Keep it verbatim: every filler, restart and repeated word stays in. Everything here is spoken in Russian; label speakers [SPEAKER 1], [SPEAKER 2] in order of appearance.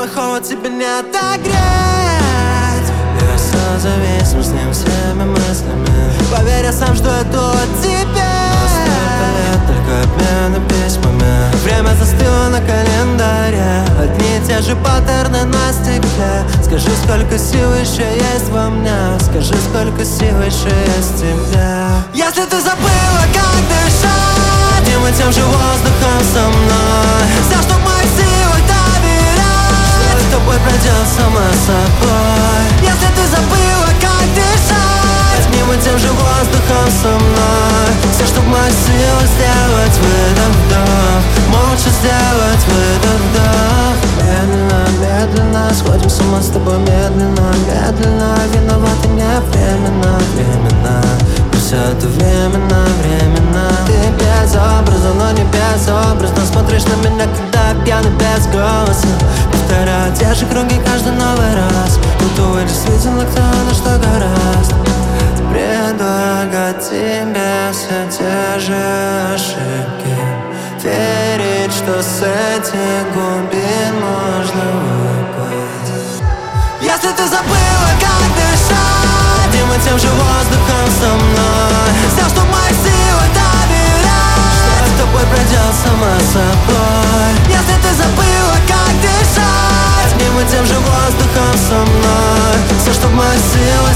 [SPEAKER 1] плохого тебе не отогреть. Я созависим с ним всеми мыслями. Поверь, я сам, что это от тебя. Только обмены письмами. Время застыло на календаре. Одни и те же паттерны на стекле. Скажи, сколько сил еще есть во мне. Скажи, сколько сил еще есть в тебе. Если ты забыла, как дышать, и мы тем же воздухом со мной. Все, что в моих силах, доверять, что с тобой пройдет само собой. Если ты забыла, как дышать, и мы тем же воздухом со мной. Все, что в моих силах, сделать выдох-вдох. Молча сделать выдох-вдох. Медленно, медленно сходим с ума с тобой. Медленно, медленно виноваты не временно, временно. Все это временно, временно. Ты без образа, но не безобразно. Смотришь на меня, когда я пьяный без голоса. Повторяю те же круги каждый новый раз. Будто действительно кто на что гораст. Предлагать тебе все те же ошибки. Верить, что с этих глубин можно выплыть. Если ты забыла, как дышать, и мы тем же воздухом со мной. Все, что в моих силах, доверять, что с тобой пройдет само собой. Если ты забыла, как дышать, и мы тем же воздухом со мной. Все, что в моих силах,